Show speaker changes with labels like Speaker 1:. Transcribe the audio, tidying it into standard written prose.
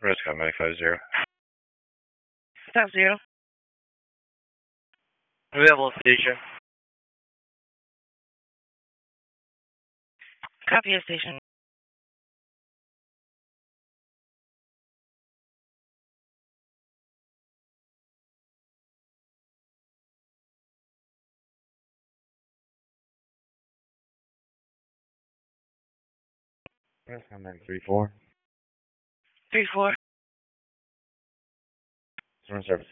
Speaker 1: Rescom 950.
Speaker 2: Stop 0.
Speaker 1: Available station.
Speaker 2: Copy of station.
Speaker 1: Rescom 934.
Speaker 2: 3-4.
Speaker 1: Surround service.